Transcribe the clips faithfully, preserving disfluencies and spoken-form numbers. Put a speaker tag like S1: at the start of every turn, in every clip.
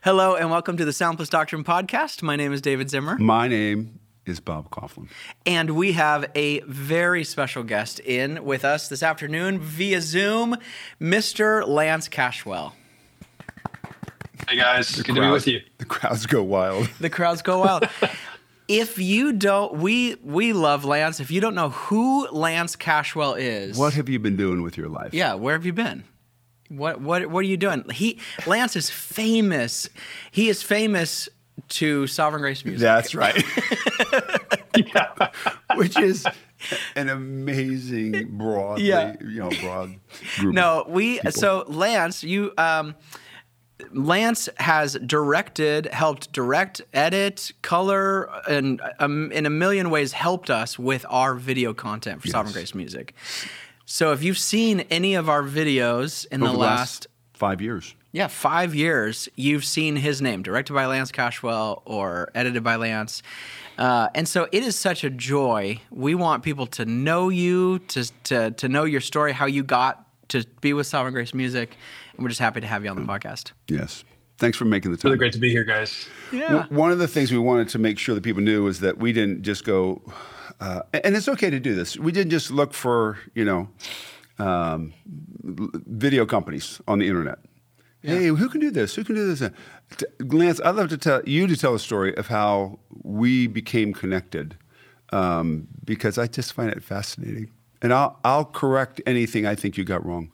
S1: Hello and welcome to the Sound Plus Doctrine podcast. My name is David Zimmer.
S2: My name is Bob Coughlin.
S1: And we have a very special guest in with us this afternoon via Zoom, Mister Lance Cashwell.
S3: Hey guys,
S2: The
S3: good
S2: crowd,
S3: to be with you.
S2: The crowds go wild.
S1: The crowds go wild. If you don't, we we love Lance. If you don't know who Lance Cashwell is,
S2: What have you been doing with your life?
S1: yeah, where have you been? What what what are you doing? He Lance is famous. He is famous to Sovereign Grace music.
S2: That's right.
S3: Yeah.
S2: Which is an amazing broad,
S1: Yeah.
S2: you know, broad group.
S1: No,
S2: of
S1: we
S2: people.
S1: so Lance, you um Lance has directed, helped direct, edit, color, and um, in a million ways helped us with our video content for
S2: Yes.
S1: Sovereign Grace Music. So if you've seen any of our videos in
S2: Over
S1: the last,
S2: five years.
S1: yeah, five years, you've seen his name, directed by Lance Cashwell or edited by Lance. Uh, and so it is such a joy. We want people to know you, to, to, to know your story, how you got to be with Sovereign Grace Music. And we're just happy to have you on the podcast.
S2: Yes. Thanks for making the time.
S3: Really great to be here, guys.
S1: Yeah.
S2: W- One of the things we wanted to make sure that people knew is that we didn't just go, uh, and it's okay to do this. We didn't just look for, you know, um, l- video companies on the internet. Hey, who can do this? Who can do this? T- Lance, I'd love to tell you to tell a story of how we became connected, um, because I just find it fascinating, and I'll I'll correct anything I think you got wrong,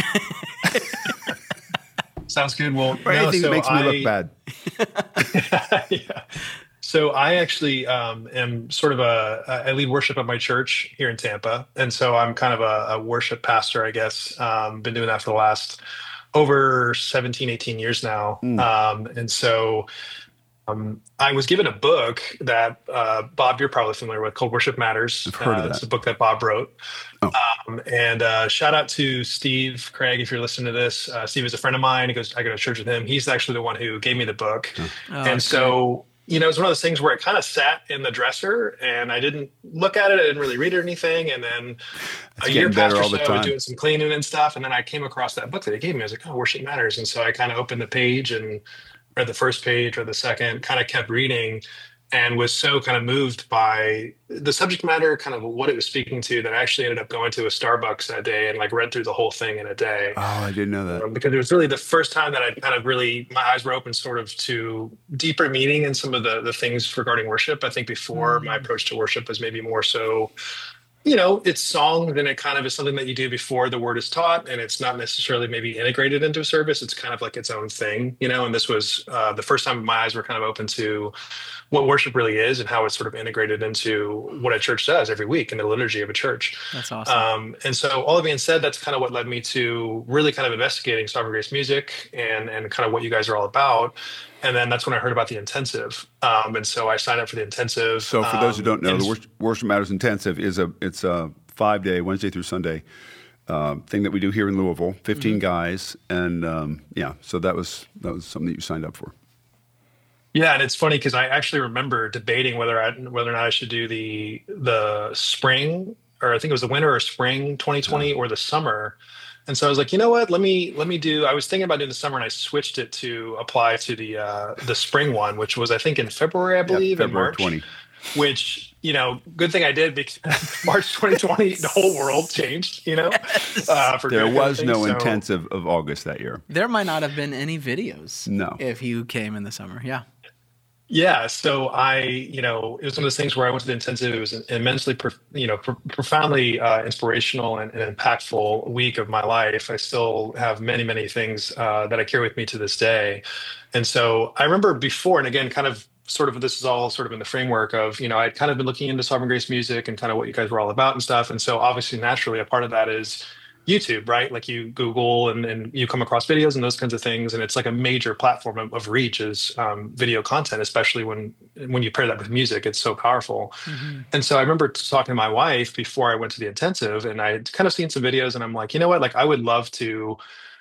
S3: Sounds good. Well,
S2: or
S3: no,
S2: anything
S3: so
S2: that makes me
S3: I,
S2: look bad.
S3: yeah. So I actually um, am sort of a, I lead worship at my church here in Tampa. And so I'm kind of a, a worship pastor, I guess. Um, been doing that for the last over seventeen, eighteen years now.
S2: Mm.
S3: Um, and so um, I was given a book that, uh, Bob, you're probably familiar with, called Worship Matters.
S2: I've heard of
S3: Uh, It's
S2: that.
S3: a book that Bob wrote.
S2: Oh.
S3: Um, and uh, shout out to Steve Craig, if you're listening to this. Uh, Steve is a friend of mine. He goes, I go to church with him. He's actually the one who gave me the book.
S1: Oh,
S3: and
S1: that's
S3: so, you know, it's one of those things where it kind of sat in the dresser and I didn't look at it. I didn't really read it or anything. And then
S2: It's
S3: a year
S2: getting better
S3: passed or
S2: all the
S3: so, I was
S2: time.
S3: doing some cleaning and stuff. And then I came across that book that he gave me. I was like, oh, Worship Matters. And so I kind of opened the page and read the first page or the second, kind of kept reading and was so kind of moved by the subject matter, kind of what it was speaking to, that I actually ended up going to a Starbucks that day and like read through the whole thing in a day.
S2: Oh, I didn't know that.
S3: Um, because it was really the first time that I kind of really, my eyes were open sort of to deeper meaning in some of the, the things regarding worship. I think before my approach to worship was maybe more so, you know, it's song, then it kind of is something that you do before the word is taught, and it's not necessarily maybe integrated into a service. It's kind of like its own thing, you know, and this was uh, the first time my eyes were kind of open to what worship really is and how it's sort of integrated into what a church does every week in the liturgy of a church.
S1: That's awesome.
S3: Um, and so all that being said, that's kind of what led me to really kind of investigating Sovereign Grace Music and, and kind of what you guys are all about. And then that's when I heard about the intensive. Um, and so I signed up for the intensive.
S2: So for those who
S3: um,
S2: don't know,
S3: and-
S2: the Worship, Worship Matters Intensive is a it's a five day Wednesday through Sunday um, thing that we do here in Louisville. Fifteen
S3: Mm-hmm.
S2: guys, and um, yeah, so that was that was something that you signed up for.
S3: Yeah, and it's funny because I actually remember debating whether I whether or not I should do the the spring, or I think it was the winter or spring twenty twenty, or the summer. And so I was like, you know what? Let me let me do. I was thinking about doing the summer, and I switched it to apply to the uh, the spring one, which was I think in February, I believe, in
S2: February
S3: March.
S2: twenty.
S3: Which, you know, good thing I did, because March twenty twenty, the whole world changed. You know, uh, for
S2: There
S3: good
S2: was
S3: things.
S2: no
S3: So-
S2: intensive of August that year.
S1: There might not have been any videos.
S2: No.
S1: If you came in the summer. Yeah.
S3: Yeah, so I, you know, it was one of those things where I went to the intensive. It was an immensely, pro- you know, pro- profoundly uh, inspirational and, and impactful week of my life. I still have many, many things uh, that I carry with me to this day. And so I remember before, and again, kind of sort of this is all sort of in the framework of, you know, I'd kind of been looking into Sovereign Grace Music and kind of what you guys were all about and stuff. And so obviously, naturally, a part of that is YouTube, right? Like you Google and, and you come across videos and those kinds of things. And it's like a major platform of, of reach is um, video content, especially when when you pair that with music, it's so powerful.
S1: Mm-hmm.
S3: And so I remember talking to my wife before I went to the intensive, and I had kind of seen some videos and I'm like, you know what? Like I would love to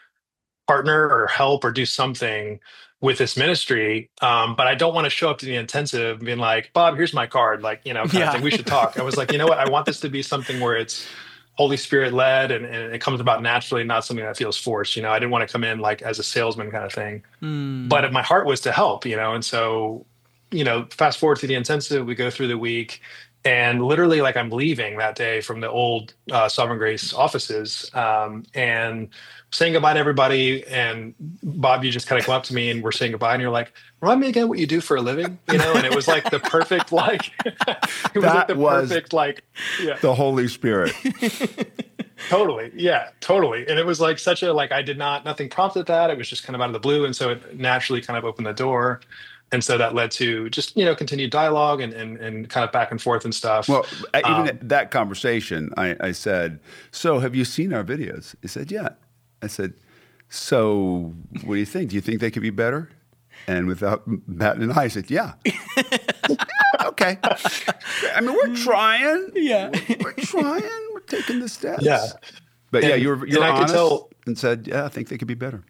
S3: partner or help or do something with this ministry. Um, but I don't want to show up to the intensive being like, Bob, here's my card. Like, you know, kind
S1: Yeah.
S3: of thing. We should talk. I was like, you know what? I want this to be something where it's Holy Spirit led, and, and it comes about naturally, not something that feels forced. You know, I didn't want to come in like as a salesman kind of thing,
S1: Mm.
S3: but my heart was to help. You know, and so, you know, fast forward to the intensive, we go through the week, and literally, like, I'm leaving that day from the old uh, Sovereign Grace offices, um, and saying goodbye to everybody. And Bob, you just kind of come up to me and we're saying goodbye, and you're like, "Remind me again what you do for a living," you know. And it was like the perfect, like, it was
S2: That
S3: like the
S2: was
S3: perfect, like, yeah,
S2: the Holy Spirit.
S3: totally, yeah, totally. And it was like such a, like, I did not, nothing prompted that. It was just kind of out of the blue, and so it naturally kind of opened the door. And so that led to just, you know, continued dialogue and, and, and kind of back and forth and stuff.
S2: Well, even
S3: Um,
S2: at that conversation, I, I said, "So have you seen our videos?" He said, "Yeah." I said, "So what do you think? Do you think they could be better?" And without batting an eye, I said, "Yeah." Okay. I mean, we're trying.
S1: Yeah.
S2: We're trying. We're taking the steps.
S3: Yeah.
S2: But yeah,
S3: And-
S2: you were, you
S3: and
S2: were
S3: I could
S2: honest
S3: tell-
S2: and said, "Yeah, I think they could be better."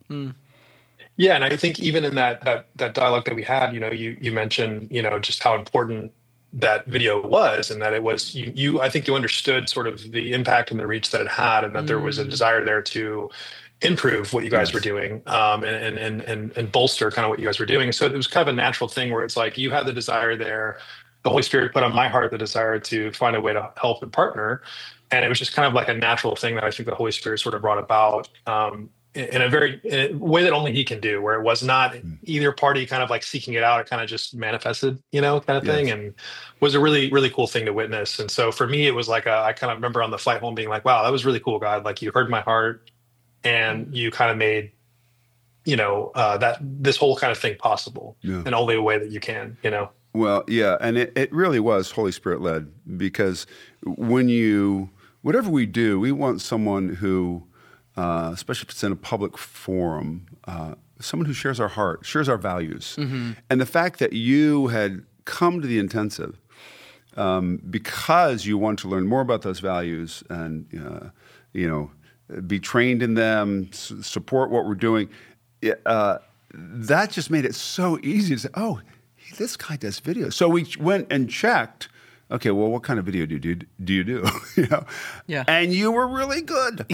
S3: Yeah, and I think even in that that that dialogue that we had, you know, you you mentioned, you know, just how important that video was, and that it was you, you I think you understood sort of the impact and the reach that it had, and that there was a desire there to improve what you guys
S2: Yes.
S3: were doing, um, and, and and and bolster kind of what you guys were doing. So it was kind of a natural thing where it's like you had the desire there. The Holy Spirit put on my heart the desire to find a way to help and partner, and it was just kind of like a natural thing that I think the Holy Spirit sort of brought about. Um, in in a very in a way that only he can do, where it was not either party kind of like seeking it out. It kind of just manifested, you know, kind of thing,
S2: Yes.
S3: and was a really, really cool thing to witness. And so for me, it was like, a, I kind of remember on the flight home being like, wow, that was really cool, God. Like, you heard my heart, and you kind of made, you know, uh, that this whole kind of thing possible
S2: Yeah.
S3: in only a way that you can, you know.
S2: Well, yeah, and it, it really was Holy Spirit led, because when you, whatever we do, we want someone who, uh, especially if it's in a public forum, uh, someone who shares our heart, shares our values. And the fact that you had come to the intensive um, because you want to learn more about those values and, uh, you know, be trained in them, s- support what we're doing, uh, that just made it so easy to say, oh, this guy does videos. So we went and checked, okay, well, what kind of video do you do? Do you do? you know?
S1: Yeah.
S2: And you were really good.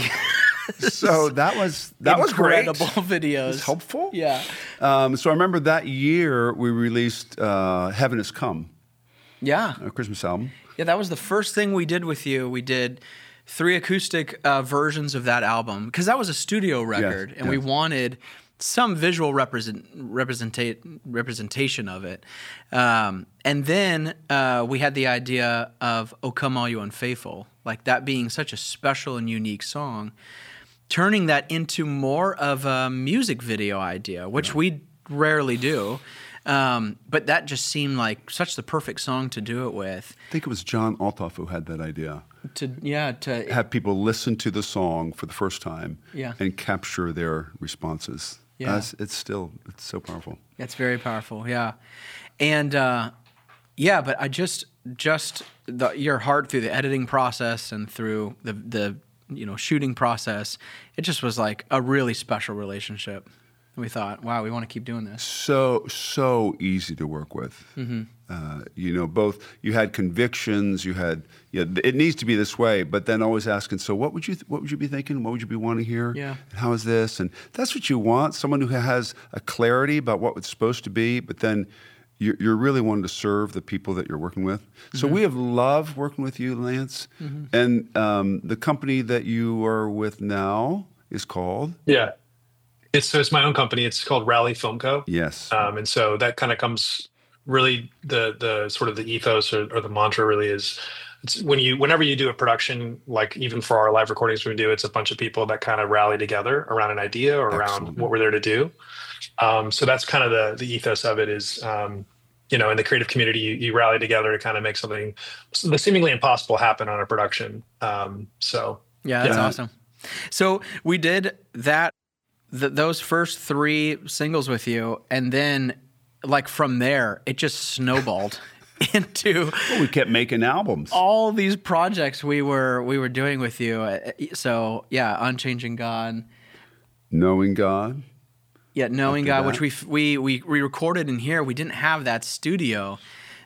S2: So that was that was great.
S1: Incredible videos.
S2: It's helpful.
S1: Yeah.
S2: Um, so I remember that year we released uh, Heaven Has Come,
S1: Yeah.
S2: a Christmas album.
S1: Yeah, that was the first thing we did with you. We did three acoustic uh, versions of that album because that was a studio record, and we
S2: yes.
S1: wanted some visual represent, representate, representation of it. Um, and then uh, we had the idea of "O Come All You Unfaithful," like that being such a special and unique song, turning that into more of a music video idea, which we rarely do. Um, but that just seemed like such the perfect song to do it with.
S2: I think it was John Altoff who had that idea.
S1: To yeah, to
S2: Have people listen to the song for the first time
S1: Yeah.
S2: and capture their responses.
S1: Yeah.
S2: That's- it's still, it's so powerful.
S1: It's very powerful, yeah, and uh, yeah. But I just, just the, your heart through the editing process and through the the you know shooting process, it just was like a really special relationship. And we thought, wow, we want to keep doing this.
S2: So, so easy to work with.
S1: Mm-hmm.
S2: Uh, you know, both, you had convictions, you had, you know, it needs to be this way, but then always asking, so what would you, th- what would you be thinking? What would you be wanting here?
S1: Yeah.
S2: And how is this? And that's what you want, someone who has a clarity about what it's supposed to be, but then you're, you're really wanting to serve the people that you're working with. So
S1: Mm-hmm.
S2: we have loved working with you, Lance. And um, the company that you are with now is called?
S3: Yeah. It's so it's my own company. It's called Rally Film Co.
S2: Yes.
S3: Um, and so that kind of comes really the the sort of the ethos or, or the mantra really is it's when you whenever you do a production, like even for our live recordings we do, it's a bunch of people that kind of rally together around an idea or around
S2: Excellent.
S3: what we're there to do. Um, so that's kind of the the ethos of it is um, you know, in the creative community, you, you rally together to kind of make something the seemingly impossible happen on a production. Um, so
S1: Yeah, that's
S2: Yeah.
S1: awesome. So we did that, th- those first three singles with you, and then like from there, it just snowballed into
S2: Well, we kept making albums.
S1: all these projects we were we were doing with you. Uh, So yeah, Unchanging God,
S2: Knowing God.
S1: yeah, Knowing
S2: After
S1: God, which
S2: that.
S1: we we we we recorded in here. We didn't have that studio,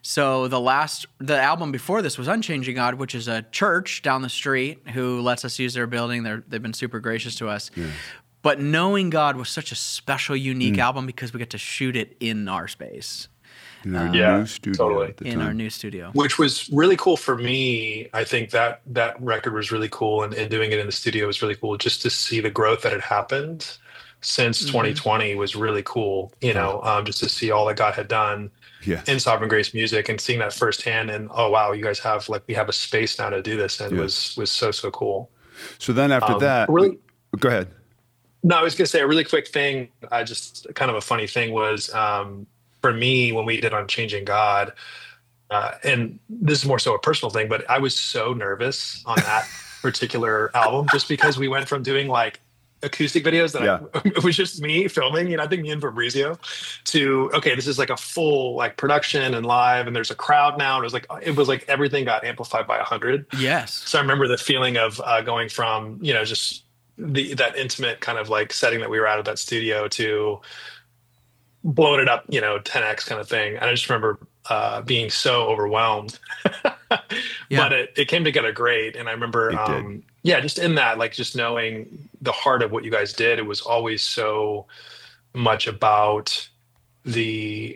S1: So the last, the album before this was Unchanging God, which is a church down the street who lets us use their building. They're, they've been super gracious to us. Yeah. But Knowing God was such a special, unique mm. album because we get to shoot it in our space.
S2: In our um, yeah, new studio
S3: totally.
S2: At the
S1: in
S2: time.
S1: our new studio.
S3: Which was really cool for me. I think that that record was really cool, and, and doing it in the studio was really cool. Just to see the growth that had happened since mm-hmm. twenty twenty was really cool. You know, um, just to see all that God had done
S2: yes.
S3: in Sovereign Grace Music and seeing that firsthand. And oh wow, you guys have like we have a space now to do this, and yes. was was so so cool.
S2: So then after um, that,
S3: really,
S2: go ahead.
S3: No, I was going to say a really quick thing. I just kind of a funny thing was. Um, For me, when we did Unchanging God, uh, and this is more so a personal thing, but I was so nervous on that particular album just because we went from doing like acoustic videos that
S2: yeah.
S3: I, it was just me filming, you know, I think me and Fabrizio, to okay, this is like a full like production and live, and there's a crowd now, and it was like it was like everything got amplified by a hundred.
S1: Yes.
S3: So I remember the feeling of uh, going from you know just the that intimate kind of like setting that we were out of that studio to blowing it up, you know, ten X kind of thing. And I just remember uh, being so overwhelmed, yeah. but it, it came together great. And I remember, um, yeah, just in that, like just knowing the heart of what you guys did, it was always so much about the,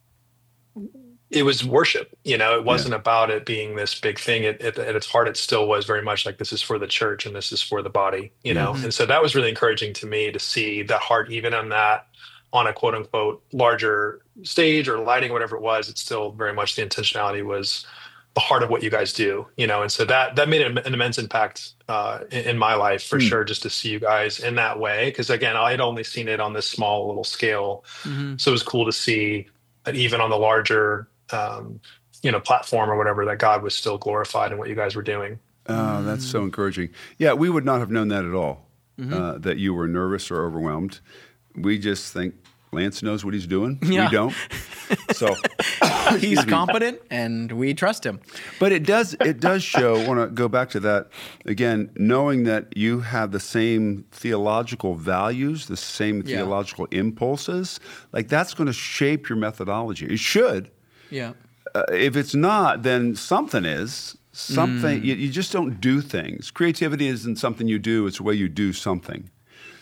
S3: it was worship, you know, it wasn't yeah. about it being this big thing. It, it, at its heart, it still was very much like, this is for the church and this is for the body, you know? Mm-hmm. And so that was really encouraging to me to see that heart, even on that, on a quote unquote larger stage or lighting, whatever it was, it's still very much the intentionality was the heart of what you guys do, you know? And so that, that made an, an immense impact uh, in, in my life for mm. sure, just to see you guys in that way. Cause again, I had only seen it on this small little scale. Mm-hmm. So it was cool to see that even on the larger, um, you know, platform or whatever, that God was still glorified in what you guys were doing.
S2: Oh, that's so encouraging. Yeah. We would not have known that at all, mm-hmm. uh, that you were nervous or overwhelmed. We just think Lance knows what he's doing. Yeah. We don't. So
S1: he's competent and we trust him.
S2: But it does it does show, I want to go back to that again, knowing that you have the same theological values, the same yeah. theological impulses, like that's going to shape your methodology. It should.
S1: Yeah.
S2: Uh, if it's not, then something is. Something mm. you, you just don't do things. Creativity isn't something you do, it's the way you do something.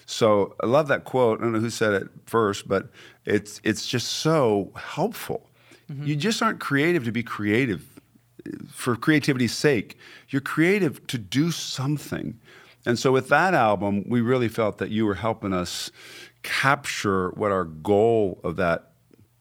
S2: So I love that quote. I don't know who said it first, but it's it's just so helpful. Mm-hmm. You just aren't creative to be creative for creativity's sake. You're creative to do something. And so with that album, we really felt that you were helping us capture what our goal of that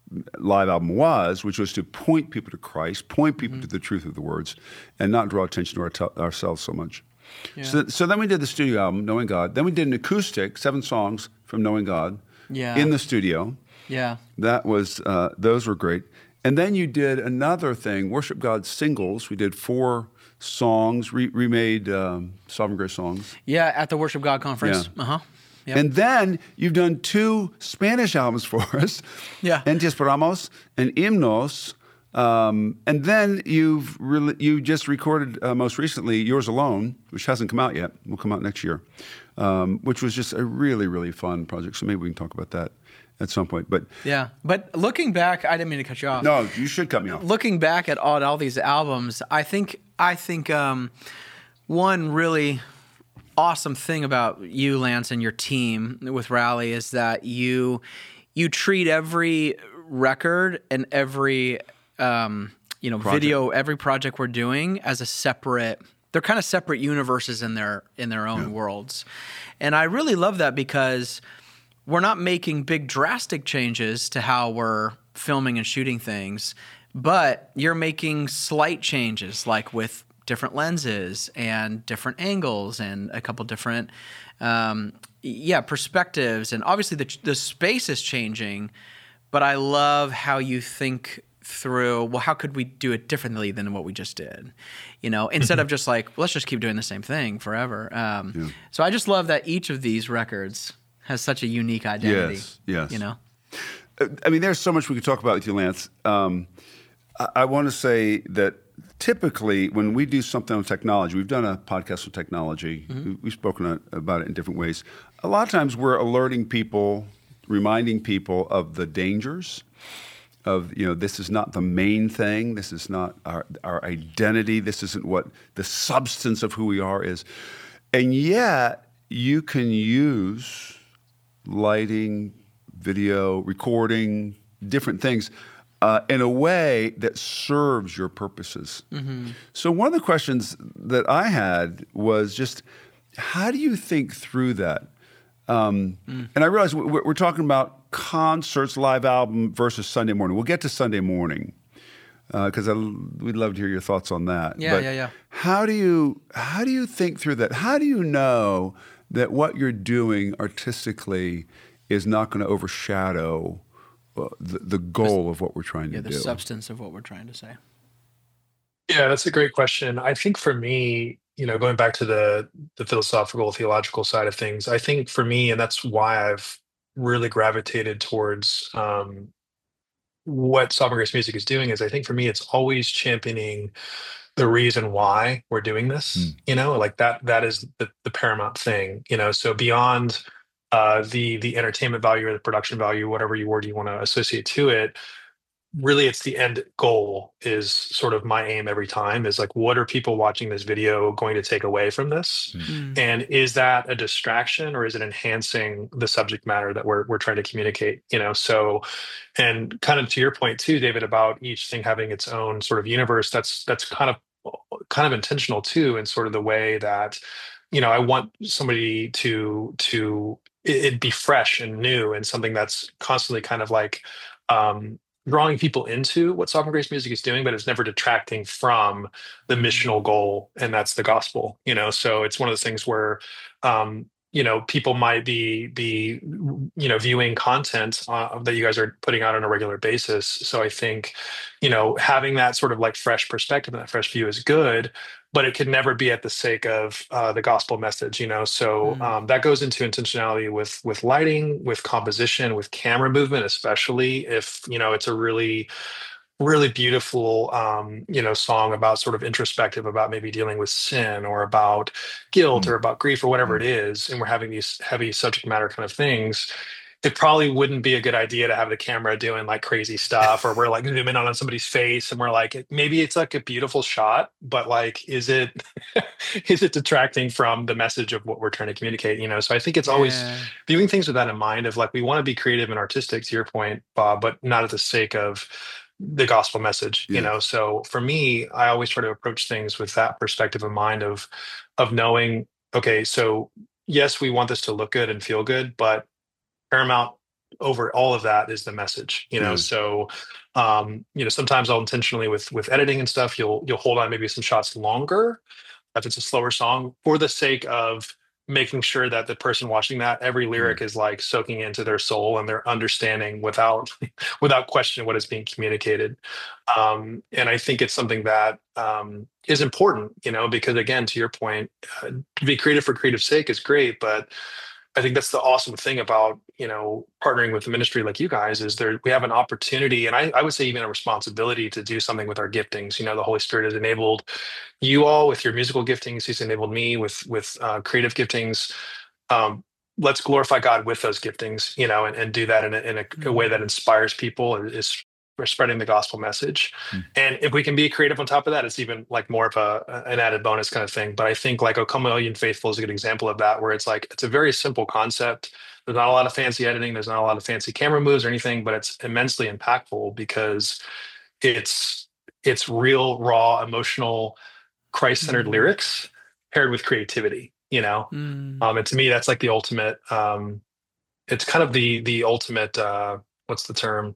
S2: live album was, which was to point people to Christ, point people mm-hmm. to the truth of the words, and not draw attention to our t- ourselves so much. Yeah. So, so then we did the studio album, Knowing God. Then we did an acoustic, seven songs from Knowing God
S1: yeah.
S2: in the studio.
S1: Yeah.
S2: That was, uh, those were great. And then you did another thing, Worship God singles. We did four songs, re- remade um, Sovereign Grace songs.
S1: Yeah, at the Worship God conference.
S2: Yeah.
S1: Uh-huh. Yep.
S2: And then you've done two Spanish albums for us.
S1: Yeah.
S2: En Te Esperamos and Himnos. Um, and then you've really, you just recorded uh, most recently Yours Alone, which hasn't come out yet. Will come out next year, um, which was just a really, really fun project. So maybe we can talk about that at some point. But
S1: yeah, but looking back, I didn't mean to cut you off.
S2: No, you should cut me off.
S1: Looking back at all, all these albums, I think I think um, one really awesome thing about you, Lance, and your team with Rally is that you you treat every record and every Um, you know, project. video, every project we're doing as a separate, they're kind of separate universes in their, in their own yeah. worlds. And I really love that because we're not making big drastic changes to how we're filming and shooting things, but you're making slight changes like with different lenses and different angles and a couple different, um, yeah, perspectives. And obviously the, the space is changing, but I love how you think through, well, how could we do it differently than what we just did? You know, instead of just like, well, let's just keep doing the same thing forever. Um, yeah. So I just love that each of these records has such a unique identity.
S2: Yes, yes.
S1: You know?
S2: I mean, there's so much we could talk about with you, Lance. Um, I, I want to say that typically when we do something on technology, we've done a podcast on technology. Mm-hmm. We've spoken about it in different ways. A lot of times we're alerting people, reminding people of the dangers of, you know, this is not the main thing. This is not our, our identity. This isn't what the substance of who we are is. And yet you can use lighting, video, recording, different things uh, in a way that serves your purposes. Mm-hmm. So one of the questions that I had was just, how do you think through that? Um, mm. And I realize we're, we're talking about concerts, live album versus Sunday morning. We'll get to Sunday morning because uh, we'd love to hear your thoughts on that.
S1: Yeah,
S2: but
S1: yeah, yeah.
S2: How do you how do you think through that? How do you know that what you're doing artistically is not going to overshadow uh, the, the goal of what we're trying
S1: yeah,
S2: to
S1: the
S2: do?
S1: The substance of what we're trying to say.
S3: Yeah, that's a great question. I think for me, you know, going back to the the philosophical, theological side of things, I think for me, and that's why I've really gravitated towards um, what Sovereign Grace Music is doing, is I think for me, it's always championing the reason why we're doing this. Mm. You know, like that that is the, the paramount thing. You know, so beyond uh, the the entertainment value or the production value, whatever you word you want to associate to it. Really, it's the end goal is sort of my aim every time is like, what are people watching this video going to take away from this? Mm. And is that a distraction or is it enhancing the subject matter that we're we're trying to communicate? You know, so, and kind of to your point too, David, about each thing having its own sort of universe, that's that's kind of kind of intentional too, in sort of the way that, you know, I want somebody to to it, it be fresh and new and something that's constantly kind of like um drawing people into what Sovereign Grace Music is doing, but it's never detracting from the missional goal, and that's the gospel. You know, so it's one of those things where, um, you know, people might be be you know viewing content uh, that you guys are putting out on a regular basis. So I think, you know, having that sort of like fresh perspective and that fresh view is good, but it can never be at the sake of uh, the gospel message, you know. So mm. um, that goes into intentionality with with lighting, with composition, with camera movement, especially if, you know, it's a really, really beautiful, um, you know, song about sort of introspective, about maybe dealing with sin or about guilt mm. or about grief or whatever mm. it is, and we're having these heavy subject matter kind of things. It probably wouldn't be a good idea to have the camera doing like crazy stuff, or we're like zooming in on somebody's face and we're like, maybe it's like a beautiful shot, but like, is it, is it detracting from the message of what we're trying to communicate? You know? So I think it's always yeah. viewing things with that in mind of like, we want to be creative and artistic, to your point, Bob, but not at the sake of the gospel message, yeah. you know? So for me, I always try to approach things with that perspective in mind of, of knowing, okay, so yes, we want this to look good and feel good, but paramount over all of that is the message, you know. Mm. So, um, you know, sometimes I'll intentionally with with editing and stuff, you'll you'll hold on maybe some shots longer if it's a slower song for the sake of making sure that the person watching that every lyric mm. is like soaking into their soul and they're understanding without without question what is being communicated. Um, and I think it's something that um, is important, you know, because again, to your point, uh, to be creative for creative sake is great, but I think that's the awesome thing about, you know, partnering with a ministry like you guys is there, we have an opportunity, and I, I would say even a responsibility to do something with our giftings. You know, the Holy Spirit has enabled you all with your musical giftings. He's enabled me with, with uh, creative giftings. Um, let's glorify God with those giftings, you know, and, and do that in a, in a, a way that inspires people, is we're spreading the gospel message. Mm. And if we can be creative on top of that, it's even like more of a an added bonus kind of thing. But I think like O Come All Ye Faithful is a good example of that, where it's like, it's a very simple concept. There's not a lot of fancy editing. There's not a lot of fancy camera moves or anything, but it's immensely impactful because it's, it's real, raw, emotional, Christ-centered mm. lyrics paired with creativity, you know? Mm. Um, and to me, that's like the ultimate, um, it's kind of the, the ultimate, uh, what's the term?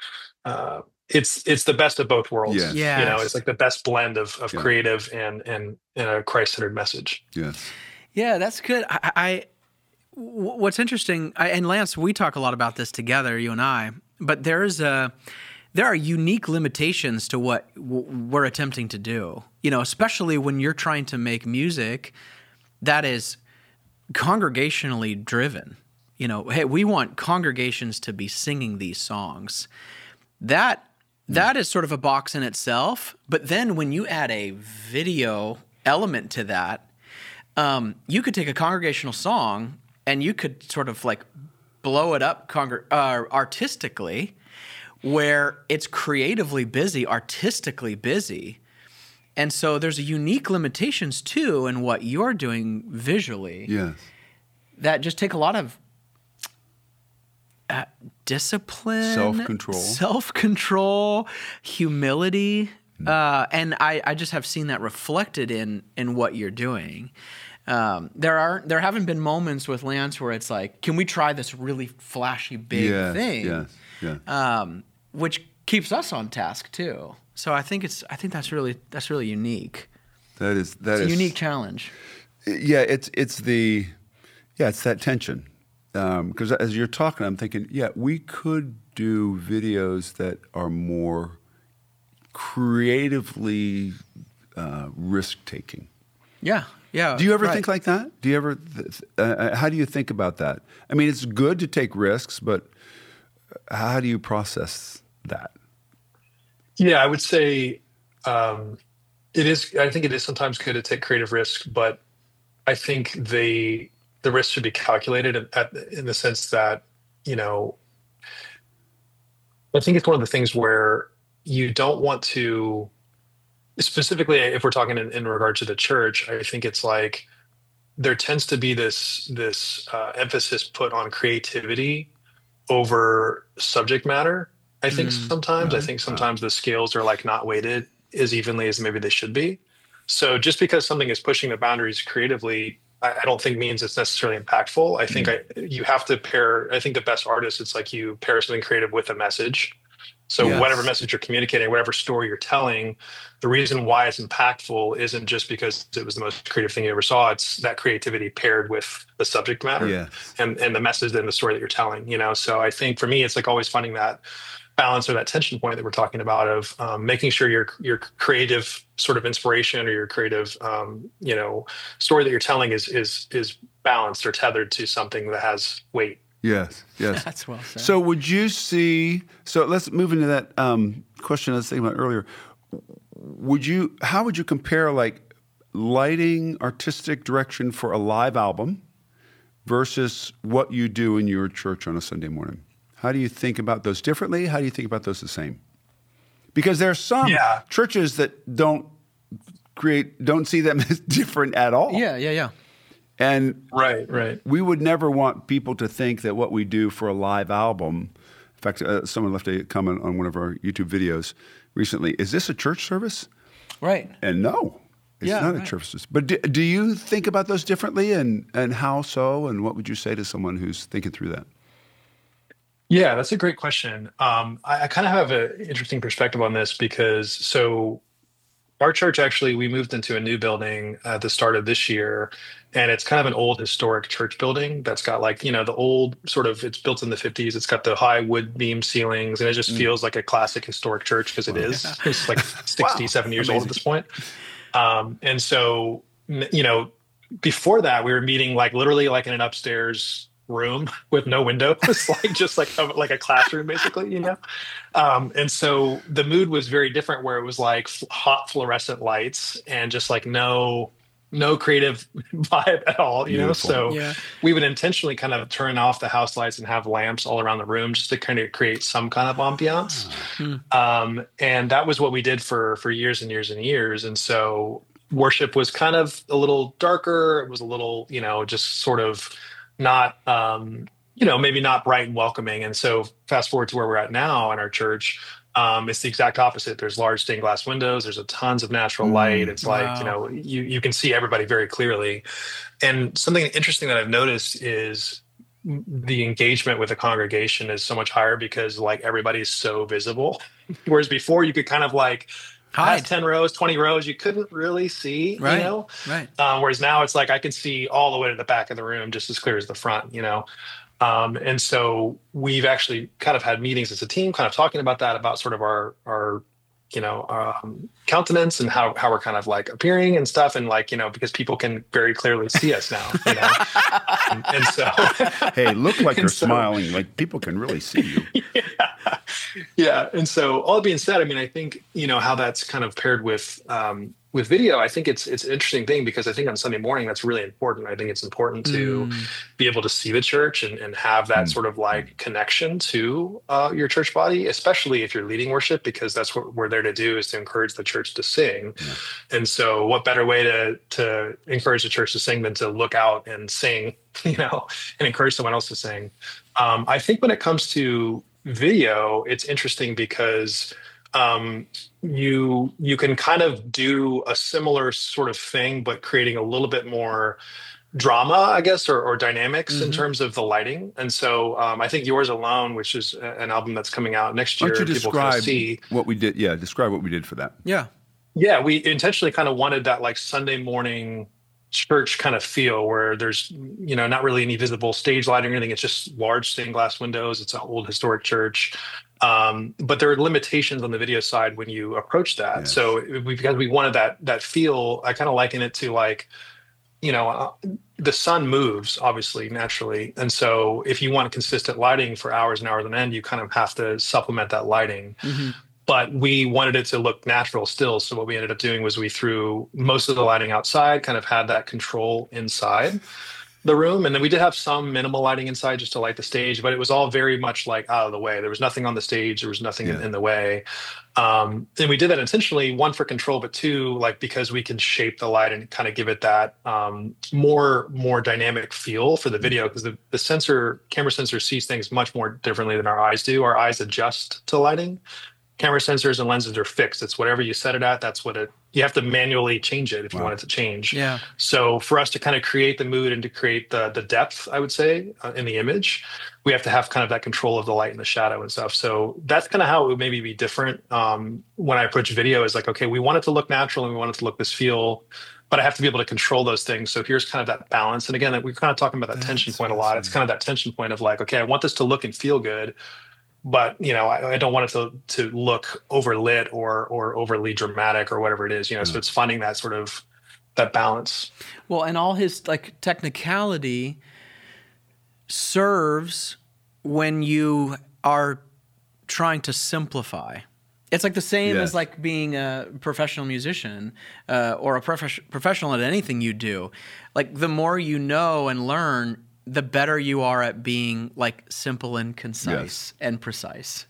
S3: Uh, it's it's the best of both worlds.
S2: Yes.
S1: Yes.
S3: You know, it's like the best blend of of
S2: yeah.
S3: creative and and and a Christ-centered message.
S2: Yes.
S1: Yeah, that's good. I, I what's interesting, I, and Lance, we talk a lot about this together, you and I. But there's a there are unique limitations to what w- we're attempting to do. You know, especially when you're trying to make music that is congregationally driven. You know, hey, we want congregations to be singing these songs. That that is sort of a box in itself, but then when you add a video element to that, um, you could take a congregational song and you could sort of like blow it up congr- uh, artistically where it's creatively busy, artistically busy. And so there's a unique limitations too in what you're doing visually.
S2: Yes.
S1: That just take a lot of uh, discipline,
S2: self-control,
S1: self-control, humility. Uh, and I, I just have seen that reflected in in what you're doing. Um, there are there haven't been moments with Lance where it's like, can we try this really flashy big
S2: yes,
S1: thing?
S2: Yes, yes.
S1: Um, which keeps us on task too. So I think it's I think that's really that's really unique.
S2: That is that
S1: it's
S2: is
S1: a unique challenge.
S2: Yeah, it's it's the yeah it's that tension. Because um, as you're talking, I'm thinking, yeah, we could do videos that are more creatively uh, risk-taking.
S1: Yeah, yeah.
S2: Do you ever
S1: right.
S2: think like that? Do you ever? Th- uh, how do you think about that? I mean, it's good to take risks, but how do you process that?
S3: Yeah, I would say um, it is. I think it is sometimes good to take creative risks, but I think they the risk should be calculated at, at, in the sense that, you know, I think it's one of the things where you don't want to, specifically if we're talking in, in regard to the church, I think it's like there tends to be this this uh, emphasis put on creativity over subject matter. I think mm, sometimes, I think sometimes the scales are like not weighted as evenly as maybe they should be. So just because something is pushing the boundaries creatively, I, I don't think means it's necessarily impactful. I think mm. I, you have to pair, I think the best artists, it's like you pair something creative with a message. So yes. whatever message you're communicating, whatever story you're telling, the reason why it's impactful isn't just because it was the most creative thing you ever saw. It's that creativity paired with the subject matter
S2: yes.
S3: and, and the message and the story that you're telling, you know? So I think for me, it's like always finding that balance or that tension point that we're talking about of um, making sure your, your creative sort of inspiration or your creative, um, you know, story that you're telling is, is, is balanced or tethered to something that has weight.
S2: Yes, yes.
S1: That's well said.
S2: So would you see, so let's move into that um, question I was thinking about earlier. Would you, how would you compare like lighting, artistic direction for a live album versus what you do in your church on a Sunday morning? How do you think about those differently? How do you think about those the same? Because there are some
S3: yeah.
S2: churches that don't create, don't see them as different at all.
S1: Yeah, yeah, yeah.
S2: And
S3: right, right.
S2: we would never want people to think that what we do for a live album, in fact, uh, someone left a comment on one of our YouTube videos recently, is this a church service?
S1: Right.
S2: And no, it's
S1: yeah,
S2: not
S1: right.
S2: a church service. But do, do you think about those differently, and, and how so? And what would you say to someone who's thinking through that?
S3: Yeah, that's a great question. Um, I, I kind of have an interesting perspective on this because so our church, actually, we moved into a new building at the start of this year, and it's kind of an old historic church building that's got like, you know, the old sort of, it's built in the fifties. It's got the high wood beam ceilings, and it just mm. feels like a classic historic church because it wow. is. It's like sixty, wow. seventy years Amazing. Old at this point. Um, and so, you know, before that, we were meeting like literally like in an upstairs room with no window. It's like just like a, like a classroom basically, you know. Um, and so the mood was very different, where it was like f- hot fluorescent lights and just like no no creative vibe at all, you Beautiful. Know. So yeah. we would intentionally kind of turn off the house lights and have lamps all around the room just to kind of create some kind of ambiance. Hmm. Um, and that was what we did for for years and years and years. And so worship was kind of a little darker. It was a little, you know, just sort of not, um, you know, maybe not bright and welcoming. And so fast forward to where we're at now in our church, um, it's the exact opposite. There's large stained glass windows. There's a tons of natural light. It's wow. like, you know, you, you can see everybody very clearly. And something interesting that I've noticed is the engagement with the congregation is so much higher because like everybody's so visible. Whereas before you could kind of like, past ten rows, twenty rows, you couldn't really see,
S1: right,
S3: you know?
S1: Right.
S3: Um, whereas now it's like I can see all the way to the back of the room just as clear as the front, you know? Um, and so we've actually kind of had meetings as a team kind of talking about that, about sort of our, our you know, um, countenance and how, how we're kind of like appearing and stuff. And like, you know, because people can very clearly see us now, you know? um, and so.
S2: Hey, look like you're so, smiling. Like people can really see you.
S3: Yeah. Yeah. And so all being said, I mean, I think, you know, how that's kind of paired with, um, with video, I think it's it's an interesting thing because I think on Sunday morning that's really important. I think it's important to
S1: Mm.
S3: be able to see the church and, and have that
S2: Mm.
S3: sort of like connection to uh, your church body, especially if you're leading worship, because that's what we're there to do, is to encourage the church to sing.
S2: Yeah.
S3: And so, what better way to to encourage the church to sing than to look out and sing, you know, and encourage someone else to sing. Um, I think when it comes to video, it's interesting because um, you you can kind of do a similar sort of thing, but creating a little bit more drama, I guess, or, or dynamics
S1: Mhm.
S3: in terms of the lighting. And so um, I think Yours Alone, which is a- an album that's coming out next
S2: Why
S3: year,
S2: don't you
S3: people kind of
S2: describe
S3: see.
S2: what we did? Yeah, describe what we did for that.
S1: Yeah.
S3: Yeah, we intentionally kind of wanted that like Sunday morning church kind of feel where there's, you know, not really any visible stage lighting or anything. It's just large stained glass windows. It's an old historic church. Um, but there are limitations on the video side when you approach that.
S2: Yes.
S3: So we, because we wanted that that feel, I kind of liken it to like, you know, uh, the sun moves obviously naturally. And so if you want consistent lighting for hours and hours on end, you kind of have to supplement that lighting.
S1: Mhm.
S3: But we wanted it to look natural still. So what we ended up doing was we threw most of the lighting outside, kind of had that control inside the room. And then we did have some minimal lighting inside just to light the stage, but it was all very much like out of the way. There was nothing on the stage. There was nothing in,
S2: Yeah.
S3: in the way. Um, and we did that intentionally, one for control, but two, like because we can shape the light and kind of give it that um, more more dynamic feel for the video, because the, the sensor, camera sensor sees things much more differently than our eyes do. Our eyes adjust to lighting. Camera sensors and lenses are fixed. It's whatever you set it at, that's what it, you have to manually change it if you
S2: Wow.
S3: want it to change.
S1: Yeah.
S3: So for us to kind of create the mood and to create the the depth, I would say, uh, in the image, we have to have kind of that control of the light and the shadow and stuff. So that's kind of how it would maybe be different um, when I approach video is like, okay, we want it to look natural and we want it to look this feel, but I have to be able to control those things. So here's kind of that balance. And again, we're kind of talking about that tension
S2: That's
S3: point a lot. It's kind of that tension point of like, okay, I want this to look and feel good, but you know, I, I don't want it to to look overlit or or overly dramatic or whatever it is. You know, so it's finding that sort of that balance.
S1: Well, and all his like technicality serves when you are trying to simplify. It's like the same
S2: Yes.
S1: as like being a professional musician uh, or a prof- professional at anything you do. Like the more you know and learn, the better you are at being like simple and concise
S2: Yes.
S1: and precise.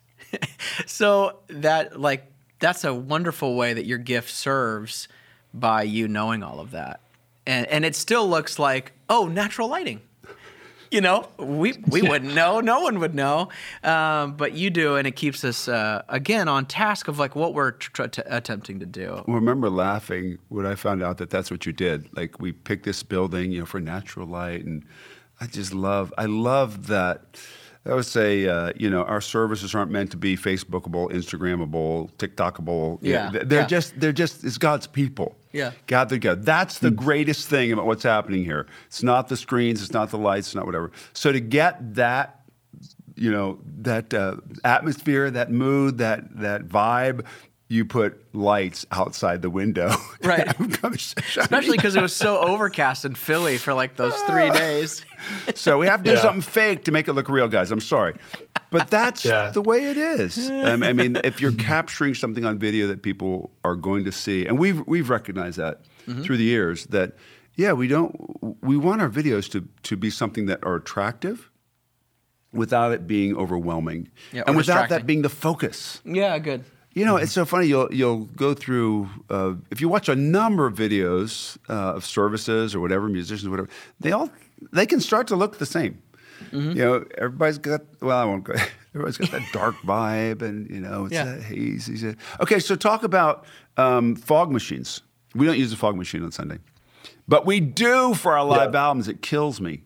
S1: So that like that's a wonderful way that your gift serves by you knowing all of that. And and it still looks like, oh, natural lighting. You know, we we wouldn't know. No one would know. Um, but you do, and it keeps us, uh, again, on task of like what we're tr- t- attempting to do.
S2: I remember laughing when I found out that that's what you did. Like we picked this building, you know, for natural light, and I just love. I love that. I would say, uh, you know, our services aren't meant to be Facebookable, Instagrammable, TikTokable. You
S1: Yeah,
S2: know, they're
S1: yeah.
S2: just. They're just. It's God's people.
S1: Yeah.
S2: Gathered together. That's the greatest thing about what's happening here. It's not the screens. It's not the lights. It's not whatever. So to get that, you know, that uh, atmosphere, that mood, that that vibe, you put lights outside the window.
S1: Right.
S2: Especially
S1: Especially because it was so overcast in Philly for like those three days.
S2: So we have to do
S3: Yeah.
S2: something fake to make it look real, guys. I'm sorry. But that's
S3: Yeah.
S2: the way it is. Um, I mean, if you're capturing something on video that people are going to see, and we've we've recognized that
S1: Mm-hmm.
S2: through the years, that yeah, we don't we want our videos to to be something that are attractive without it being overwhelming.
S1: Yeah, or
S2: and without
S1: distracting.
S2: that being the focus.
S1: Yeah, good.
S2: You know, it's so funny. You'll you'll go through uh, if you watch a number of videos uh, of services or whatever, musicians, whatever. They all they can start to look the same. You know, everybody's got. Well, I won't go. Everybody's got that dark vibe, and you know, it's
S1: Yeah.
S2: that hazy. Okay, so talk about um, fog machines. We don't use a fog machine on Sunday, but we do for our live
S3: Yeah.
S2: albums. It kills me.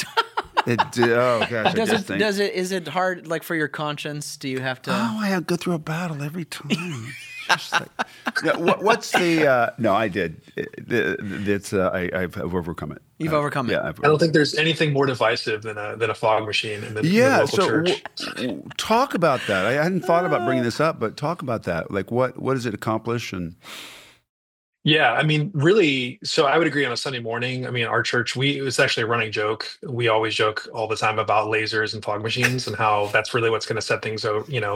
S2: It oh gosh, I
S1: Does
S2: just
S1: it?
S2: think.
S1: Does it? Is it hard? Like for your conscience? Do you have to?
S2: Oh, I have to go through a battle every time. Just like, yeah, what, what's the? Uh, no, I did. It, it, it's uh, I, I've, I've overcome it.
S1: You've
S2: Uh,
S1: overcome it.
S2: Yeah, I've
S3: I don't think there's anything more divisive than a than a fog machine in the, in the
S2: Yeah.
S3: local
S2: So
S3: church.
S2: w- w- talk about that. I hadn't thought about bringing this up, but talk about that. Like, what what does it accomplish? And
S3: Yeah, I mean, really. So I would agree on a Sunday morning. I mean, our church, we it's actually a running joke. We always joke all the time about lasers and fog machines and how that's really what's going to set things, o- you know,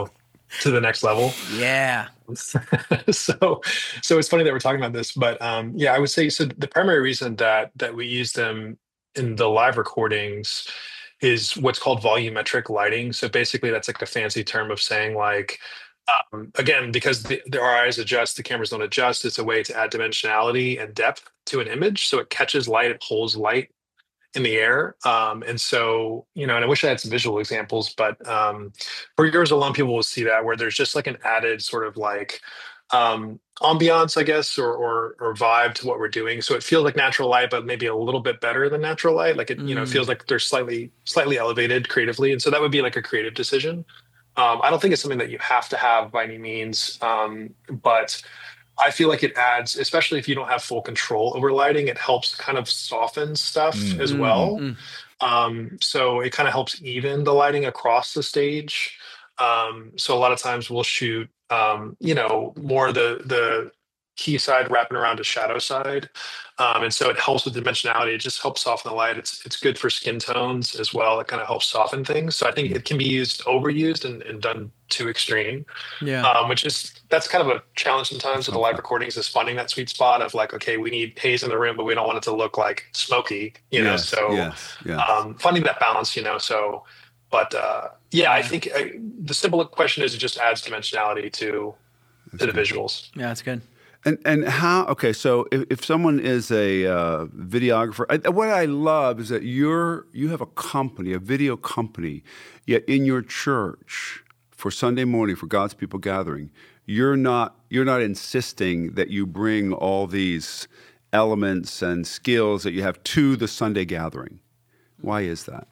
S3: to the next level.
S1: Yeah.
S3: so so it's funny that we're talking about this, but um yeah, I would say so the primary reason that that we use them in the live recordings is what's called volumetric lighting. So basically that's like a fancy term of saying like um, again, because the, the our eyes adjust, the cameras don't adjust. It's a way to add dimensionality and depth to an image, so it catches light, it pulls light in the air. Um, and so, you know, and I wish I had some visual examples, but um, for yours alone, people will see that where there's just like an added sort of like um, ambiance, I guess, or, or or vibe to what we're doing. So it feels like natural light, but maybe a little bit better than natural light. Like it, you know, it
S1: Mm.
S3: feels like they're slightly slightly elevated creatively, and so that would be like a creative decision. Um, I don't think it's something that you have to have by any means, um, but I feel like it adds, especially if you don't have full control over lighting, it helps kind of soften stuff
S2: Mm.
S3: as
S1: Mm.
S3: well.
S1: Mm.
S3: Um, so it kind of helps even the lighting across the stage. Um, so a lot of times we'll shoot, um, you know, more the the key side wrapping around a shadow side, um, and so it helps with dimensionality. It just helps soften the light. It's it's good for skin tones as well. It kind of helps soften things. So I think it can be used overused and, and done too extreme,
S1: Yeah.
S3: um, which is that's kind of a challenge sometimes with the live recordings is finding that sweet spot of like, okay, we need haze in the room, but we don't want it to look like smoky, you know.
S2: Yes,
S3: So
S2: yes, yes.
S3: um, finding that balance, you know. So, but uh, yeah, I
S1: Yeah.
S3: think uh, the simple question is it just adds dimensionality to to the visuals.
S1: Yeah, that's good.
S2: And and how? Okay, so if, if someone is a uh, videographer, I, what I love is that you're you have a company, a video company, yet in your church for Sunday morning for God's people gathering, you're not you're not insisting that you bring all these elements and skills that you have to the Sunday gathering. Why is that?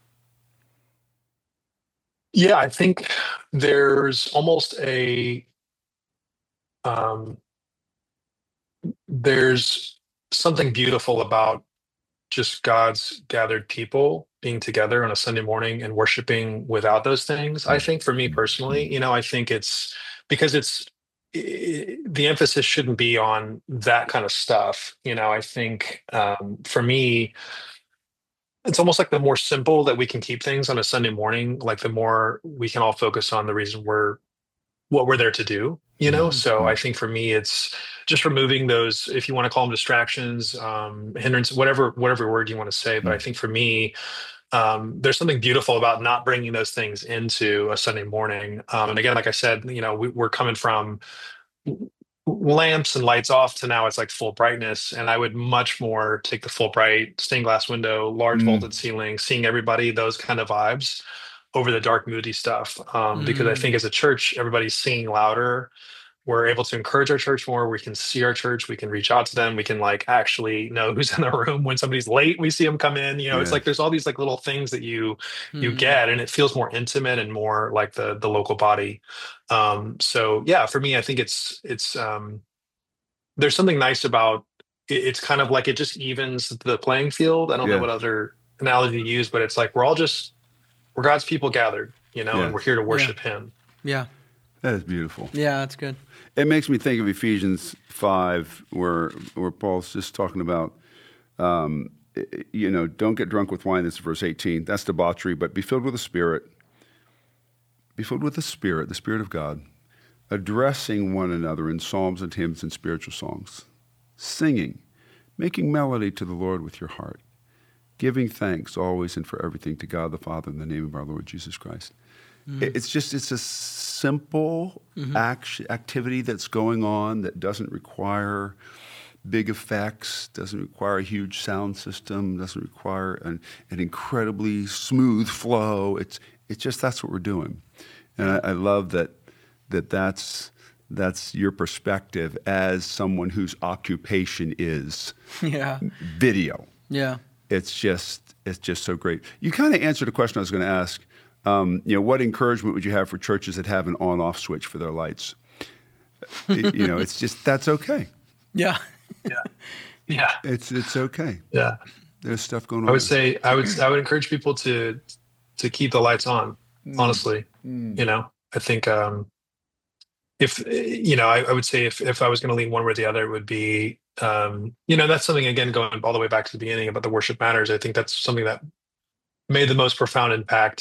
S3: Yeah, I think there's almost a um, there's something beautiful about just God's gathered people being together on a Sunday morning and worshiping without those things. I think for me personally, you know, I think it's because it's I the emphasis shouldn't be on that kind of stuff. You know, I think um, for me, it's almost like the more simple that we can keep things on a Sunday morning, like the more we can all focus on the reason we're what we're there to do, you know? So I think for me, it's just removing those, if you want to call them distractions, um, hindrance, whatever, whatever word you want to say. But I think for me, um, there's something beautiful about not bringing those things into a Sunday morning. Um, and again, like I said, you know, we, we're coming from lamps and lights off to now it's like full brightness. And I would much more take the full bright stained glass window, large
S2: Mm.
S3: vaulted ceiling, seeing everybody, those kind of vibes over the dark, moody stuff. Um, because I
S1: Mm.
S3: think as a church, everybody's singing louder. We're able to encourage our church more. We can see our church. We can reach out to them. We can like actually know who's in the room when somebody's late. We see them come in. You know, it's
S2: Yes.
S3: like there's all these like little things that you you
S1: Mm.
S3: get, and it feels more intimate and more like the the local body. Um, so yeah, for me, I think it's it's um, there's something nice about it, it's kind of like it just evens the playing field. I don't
S2: Yeah.
S3: know what other analogy to use, but it's like we're all just we're God's people gathered, you know,
S2: Yeah.
S3: and we're here to worship Him.
S1: Yeah.
S2: That is beautiful.
S1: Yeah, that's good.
S2: It makes me think of Ephesians five, where where Paul's just talking about, um, you know, don't get drunk with wine. This is verse eighteen. That's debauchery, but be filled with the Spirit. Be filled with the Spirit, the Spirit of God, addressing one another in psalms and hymns and spiritual songs, singing, making melody to the Lord with your heart, giving thanks always and for everything to God the Father in the name of our Lord Jesus Christ. It- It's just, it's a simple act, activity that's going on that doesn't require big effects, doesn't require a huge sound system, doesn't require an, an incredibly smooth flow. It's, it's just, that's what we're doing. And I, I love that, that that's, that's your perspective as someone whose occupation is
S1: Yeah.
S2: video.
S1: Yeah.
S2: It's just, it's just so great. You kind of answered a question I was going to ask. Um, you know, what encouragement would you have for churches that have an on-off switch for their lights? Y- you know, it's just, that's okay.
S1: Yeah.
S3: Yeah. Yeah.
S2: It's it's okay.
S3: Yeah.
S2: There's stuff going on.
S3: I would say I would I would encourage people to to keep the lights on. Honestly, you know, I think um, if you know, I, I would say if if I was going to lean one way or the other, it would be um, you know, that's something again going all the way back to the beginning about the worship matters. I think that's something that made the most profound impact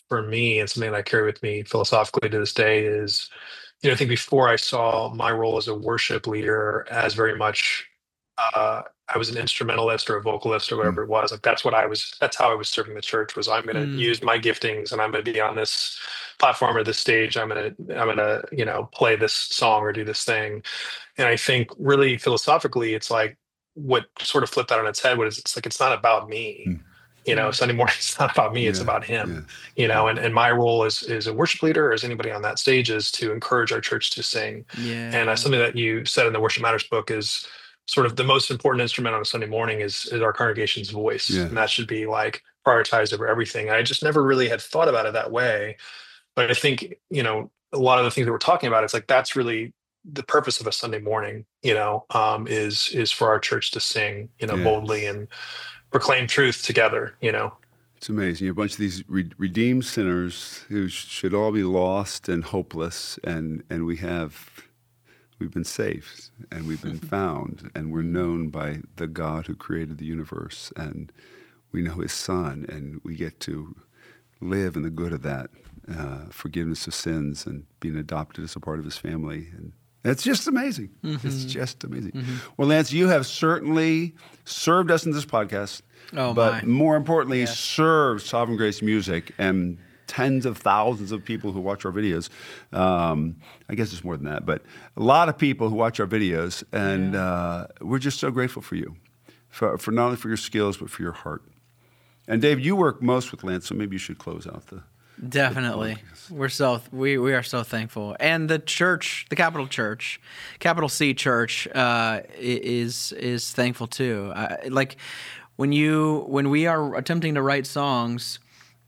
S3: for me, and something that I carry with me philosophically to this day is, you know, I think before I saw my role as a worship leader as very much, uh, I was an instrumentalist or a vocalist or whatever
S2: Mm.
S3: it was. Like that's what I was. That's how I was serving the church. Was I'm going to
S1: Mm.
S3: use my giftings and I'm going to be on this platform or this stage. I'm going to I'm going to you know play this song or do this thing. And I think really philosophically, it's like what sort of flipped that on its head was it's like it's not about me.
S2: Mm.
S3: You know, Sunday morning it's not about me, it's
S2: Yeah,
S3: about him.
S2: yes.
S3: You know, and, and my role as is a worship leader or as anybody on that stage is to encourage our church to sing.
S1: Yeah.
S3: And uh, something that you said in the Worship Matters book is sort of the most important instrument on a Sunday morning is, is our congregation's voice.
S2: Yeah.
S3: And that should be like prioritized over everything. And I just never really had thought about it that way. But I think, you know, a lot of the things that we're talking about, it's like that's really the purpose of a Sunday morning, you know, um, is is for our church to sing, you know,
S2: Yes.
S3: boldly and proclaim truth together, you know.
S2: It's amazing. You have a bunch of these re- redeemed sinners who sh- should all be lost and hopeless, and, and we have, we've been saved, and we've been found, and we're known by the God who created the universe, and we know His Son, and we get to live in the good of that, uh, forgiveness of sins, and being adopted as a part of His family, and it's just amazing. Mm-hmm. It's just amazing. Mm-hmm. Well, Lance, you have certainly served us in this podcast.
S1: Oh,
S2: but
S1: my.
S2: more importantly,
S1: Yes.
S2: serve Sovereign Grace Music and tens of thousands of people who watch our videos. Um, I guess it's more than that, but a lot of people who watch our videos, and
S1: Yeah.
S2: uh, we're just so grateful for you, for, for not only for your skills, but for your heart. And Dave, you work most with Lance, so maybe you should close out the...
S1: Definitely. We're so we we are so thankful. And the church, the Capital Church, Capital C Church, uh, is is thankful too. Uh, like when you when we are attempting to write songs,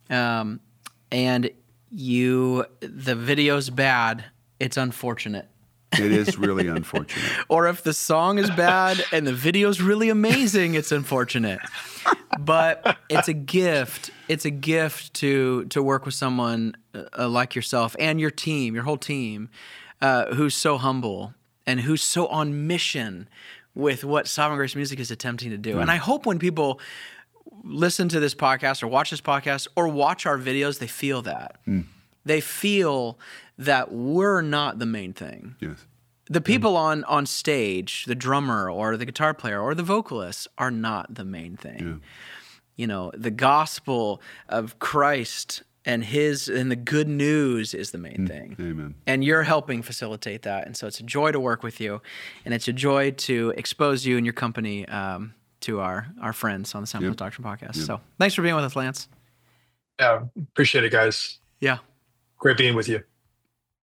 S1: um, and you the video's bad, it's unfortunate.
S2: It is really unfortunate.
S1: Or if the song is bad and the video's really amazing, it's unfortunate. But it's a gift. It's a gift to to work with someone uh, like yourself and your team, your whole team, uh, who's so humble and who's so on mission with what Sovereign Grace Music is attempting to do. Mm. And I hope when people listen to this podcast or watch this podcast or watch our videos, they feel that. Mm. They feel that we're not the main thing.
S2: Yes.
S1: The people on, on stage, the drummer or the guitar player or the vocalist, are not the main thing. Yeah. You know, the gospel of Christ and his and the good news is the main thing.
S2: Amen.
S1: And you're helping facilitate that. And so it's a joy to work with you, and it's a joy to expose you and your company um, to our our friends on the Sound Plus
S2: Yep.
S1: Doctrine podcast.
S2: Yep.
S1: So thanks for being with us, Lance.
S3: Yeah, appreciate it, guys.
S1: Yeah.
S3: Great being with you.